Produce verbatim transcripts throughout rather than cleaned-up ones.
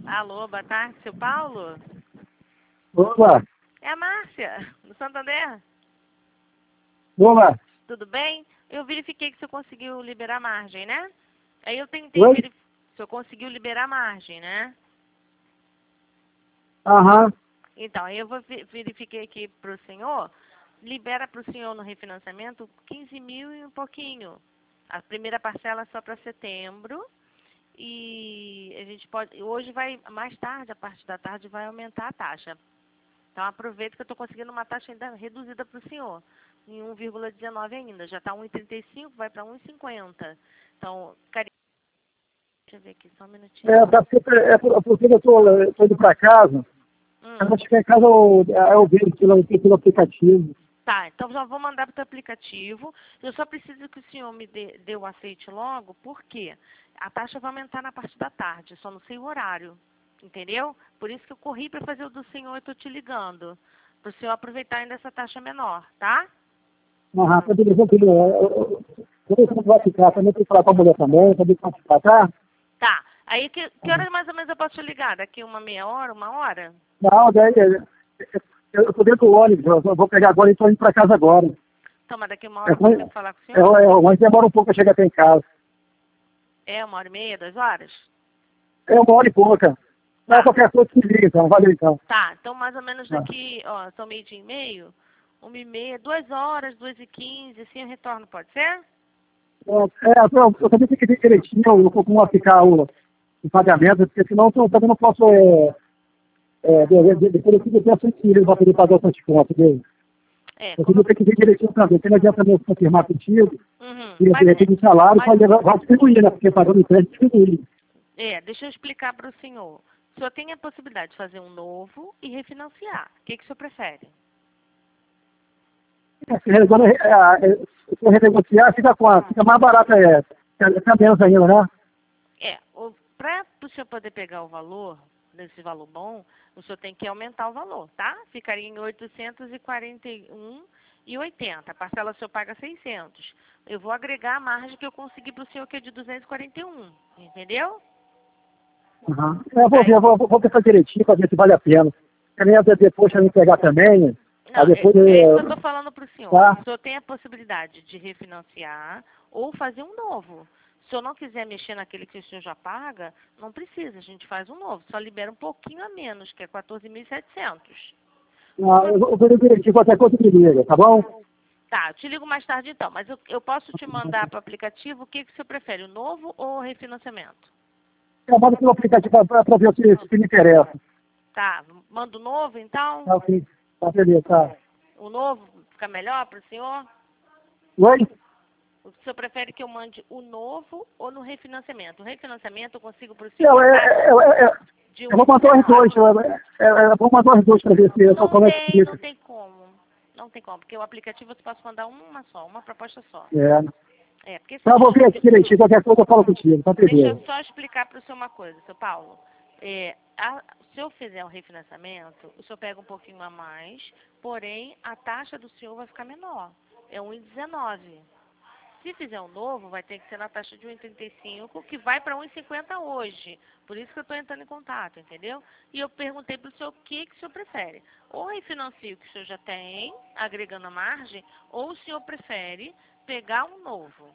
Alô, boa tarde, seu Paulo? Olá, É a Márcia, do Santander. olá. Tudo bem? Eu verifiquei que o senhor conseguiu liberar a margem, né? Aí eu tentei Oi? verificar. O senhor conseguiu liberar a margem, né? Aham. Então, aí eu vou ve- verifiquei aqui para o senhor. Libera para o senhor no refinanciamento quinze mil e um pouquinho. A primeira parcela é só para setembro. E a gente pode. Hoje vai, mais tarde, a parte da tarde, vai aumentar a taxa. Então aproveita que eu estou conseguindo uma taxa ainda reduzida para o senhor. Em um vírgula dezenove ainda. Já está um vírgula trinta e cinco, vai para um vírgula cinquenta. Então, carinho. Deixa eu ver aqui, só um minutinho. É, tá porque, é por- porque eu tô, eu tô indo para casa. Hum. Eu vou chegar em casa, eu, eu vejo pelo, pelo aplicativo. Tá, então já vou mandar para o teu aplicativo. Eu só preciso que o senhor me dê, dê o aceite logo, porque a taxa vai aumentar na parte da tarde, só não sei o horário. Entendeu? Por isso que eu corri para fazer o do senhor e estou te ligando. Para o senhor aproveitar ainda essa taxa menor, tá? Aham, tá beleza, eu, eu, eu, eu, eu, como vai ficar, também tem que falar com a mulher também, também tem que ficar, tá? Tá. Aí que, que horas mais ou menos eu posso te ligar? Daqui uma meia hora, uma hora? Não, daí, é, é, eu tô dentro do ônibus, eu vou pegar agora e tô indo para casa agora. Então, mas daqui uma É, hora eu consigo falar com o é, senhor? é, mas demora um pouco para chegar até em casa. É uma hora e meia, duas horas? É uma hora e pouca. Não, Tá. qualquer coisa que liga, então, valeu então. Tá, então mais ou menos Tá. daqui, ó, são meio dia e meio, uma e meia, duas horas, duas e quinze, assim eu retorno, pode ser? É, eu, eu também tenho que ver direitinho eu, como vai ficar o, o pagamento, porque senão eu também não posso, é, é, de- de- depois eu fico pensando que ele vai poder pagar o tanto de conta dele. É, Eu como... tenho que ver direitinho também, porque não adianta mesmo confirmar contigo, Uhum. e de Mas, repente o salário mas, vai, vai distribuir, né? Porque pagando empréstimo distribui. é, deixa eu explicar para o senhor. O senhor tem a possibilidade de fazer um novo e refinanciar. O que, que o senhor prefere? É, se resolve, é, é, se for renegociar, fica quanto? Fica mais barato, é, fica menos ainda, né? É, para o senhor poder pegar o valor, desse valor bom, o senhor tem que aumentar o valor, tá? Ficaria em oitocentos e quarenta e um e oitenta. A parcela o senhor paga seiscentos. Eu vou agregar a margem que eu consegui para o senhor, que é de duzentos e quarenta e um. Entendeu? Uhum. Eu vou Aí, ver, eu vou, vou pensar direitinho para ver se vale a pena. Também até depois para me pegar também, aí não, é, depois, é isso que eu é, estou falando para o senhor. tá? O senhor tem a possibilidade de refinanciar ou fazer um novo. Se o senhor não quiser mexer naquele que o senhor já paga, não precisa, a gente faz um novo. Só libera um pouquinho a menos, que é quatorze mil e setecentos. Ah, eu vou eu vou ver direitinho qualquer coisa que liga, tá bom? Tá, eu te ligo mais tarde então, mas eu, eu posso te mandar para o aplicativo o que, que o senhor prefere, o novo ou o refinanciamento? Eu mando pelo aplicativo para ver se, se me interessa. Tá, manda o novo então? Tá, ok. Tá, beleza, tá. O novo fica melhor para o senhor? Oi? O senhor prefere que eu mande o novo ou no refinanciamento? O refinanciamento eu consigo para o senhor Eu, uma é, taxa é, é, é, de eu vou mandar os um vírgula dezenove. dois, eu, é, é, eu vou mandar os dois para ver se eu Não como é que tem, não fica. tem como. Não tem como, porque o aplicativo eu posso mandar uma só, uma proposta só. É. É, porque Tá, eu vou ver assim, aqui direitinho, qualquer coisa eu falo contigo, tá, deixa eu beleza. só explicar para o senhor uma coisa, seu Paulo. É, a- se eu fizer o refinanciamento, o senhor pega um pouquinho a mais, porém a taxa do senhor vai ficar menor. É um vírgula dezenove. Se fizer um novo, vai ter que ser na taxa de um vírgula trinta e cinco, que vai para um vírgula cinquenta hoje. Por isso que eu estou entrando em contato, entendeu? E eu perguntei para o senhor o que, que o senhor prefere. Ou refinancio o que o senhor já tem, agregando a margem, ou o senhor prefere pegar um novo.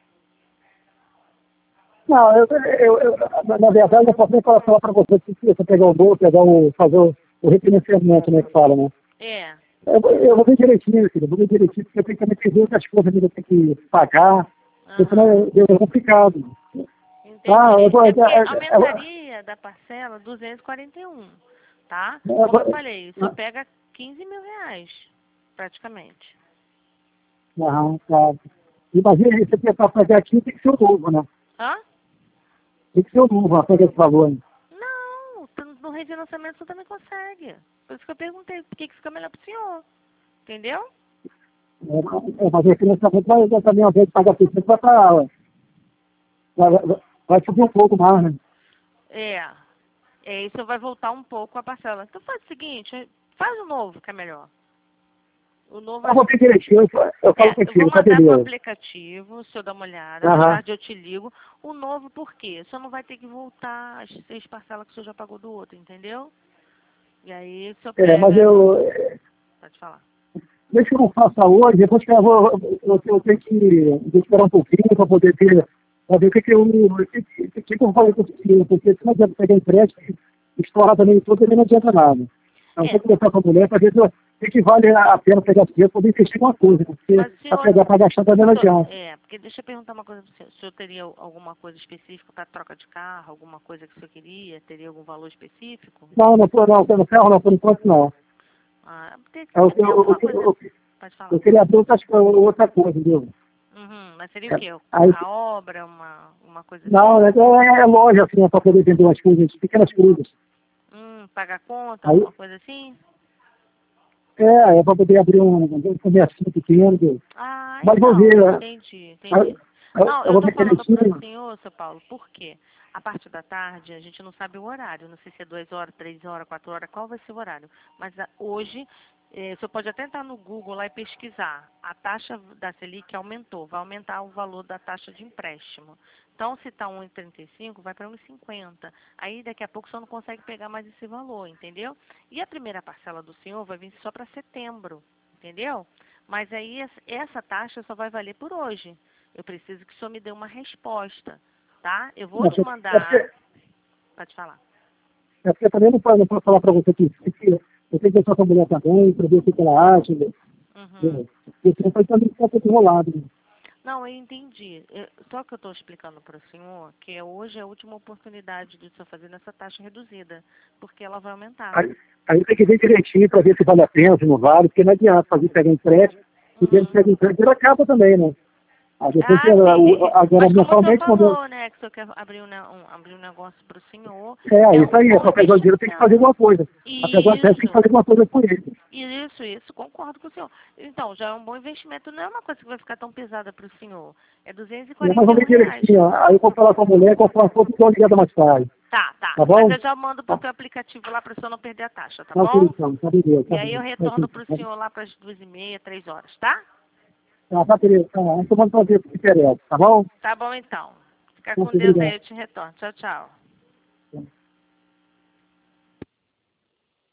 Não, eu, eu, eu, na na verdade, eu posso nem falar falar para você se você pegar o gol, pegar o, fazer o, o refinanciamento, né, que fala, né? É. Eu, vou- eu vou ver direitinho, filho, eu vou ver direitinho, porque eu tenho que também fazer outras coisas que eu tenho que pagar, porque senão Aham. é, é complicado. Ah, eu Entendi. vou, É eu, porque eu, eu, aumentaria da parcela duzentos e quarenta e um, tá? eu, Como eu eu, falei, o senhor pega quinze mil reais, praticamente. Aham, claro. Imagina, isso aqui para fazer aqui tem que ser o novo, né? Hã? Tem que ser o novo, para fazer esse valor. Né? Não, tu- no refinanciamento você também consegue. Por isso que eu perguntei, por que que fica melhor pro senhor? Entendeu? É, é, fazer financiamento vai vai também, ao invés de pagar seiscentos, vai para. Vai, vai, vai subir um pouco mais, né? É. É, isso vai voltar um pouco a parcela. Então faz o seguinte, faz o novo, que é melhor. O novo Eu vou ter direitinho, eu falo é, eu contigo, vou tá mandar pro beleza. aplicativo, o senhor dá uma olhada, Aham. mais tarde eu te ligo. O novo por quê? O senhor não vai ter que voltar as seis parcelas que o senhor já pagou do outro, entendeu? E aí o senhor É, mas pega... eu, Pode falar. mesmo que eu não faça hoje, depois que eu vou, eu, eu tenho que eu esperar um pouquinho para poder ter, para ver o que, que eu, o que, que, que eu vou fazer com esse dinheiro, porque se não adianta pegar empréstimo, estourar também tudo, também não adianta nada. Então, É, vou conversar com a mulher para ver se, o que vale a pena pegar esse dinheiro para poder investir em alguma coisa, porque mas o para senhor... pegar para gastar também não o senhor- adianta. É, porque deixa eu perguntar uma coisa pro senhor. O senhor teria alguma coisa específica para troca de carro? Alguma coisa que o senhor queria? Teria algum valor específico? Não, não, tô, não, no ferro não, por enquanto não. Ah, tem, Eu, tem eu, alguma eu, coisa... eu, Pode falar. eu queria abrir outra, outra coisa, entendeu? Uhum, mas seria o quê? Aí, A obra, uma, uma coisa não, assim? é, é loja assim, para poder vender umas coisas, pequenas coisas. Hum, pagar conta, Aí, alguma coisa assim? é, é para poder abrir um, um comércio pequeno. Entendeu? Ah, Mas vou então, ver, né? entendi, Aí, entendi. eu, Não, eu eu vou tô ver falando para o direitinho. senhor, seu Paulo, por quê? A parte da tarde, a gente não sabe o horário. Não sei se é duas horas, três horas, quatro horas, qual vai ser o horário. Mas a- hoje, eh, o senhor pode até entrar no Google lá e pesquisar. A taxa da Selic aumentou, vai aumentar o valor da taxa de empréstimo. Então, se está um vírgula trinta e cinco, vai para um vírgula cinquenta. Aí, daqui a pouco, o senhor não consegue pegar mais esse valor, entendeu? E a primeira parcela do senhor vai vir só para setembro, entendeu? Mas aí es- essa taxa só vai valer por hoje. Eu preciso que o senhor me dê uma resposta, tá? Eu vou É te porque, é mandar. porque, Pode falar. é porque também não posso, não posso falar para você que, que eu tenho que pensar com a mulher também, para ver o que que ela acha. Né? Uhum. É, porque não foi também ficar tudo enrolado. Né? Não, eu entendi. Eu- só que eu estou explicando para o senhor que é hoje é a última oportunidade de o senhor fazer nessa taxa reduzida, porque ela vai aumentar. Aí, aí tem que ver direitinho para ver se vale a pena, se não vale, porque não adianta fazer pegar empréstimo, e dentro Uhum. pega empréstimo, ele acaba também, né? Aí depois, Ah, ela- o- sim. agora Mas como o senhor mensalmente, quando falou, né, que o senhor quer abrir um, ne- um- abrir um negócio para o senhor, é é isso um aí, é bom para pegar o dinheiro tem que fazer investimento. alguma coisa. Para pegar o empréstimo tem que Isso. fazer alguma coisa com ele. Isso, isso, concordo com o senhor. Então, já é um bom investimento, não é uma coisa que vai ficar tão pesada para o senhor. É duzentos e Mas quarenta e vamos um ver reais. direitinho, aí eu vou falar com a mulher, qual foi a foto que eu ligada mais tarde. Tá, tá. Tá Mas bom? eu já mando pro Tá, teu aplicativo lá para o senhor não perder a taxa, tá tá ok, bom? então, tá beleza, E tá aí eu bom. Tá retorno ok, para o tá, senhor lá para as duas e meia, três horas, tá? tá, tá beleza, tá, vamos tomando pra ver o que interessa, tá bom? Tá bom então. Fica com Muito Deus aí, obrigado. eu te retorno. Tchau, tchau.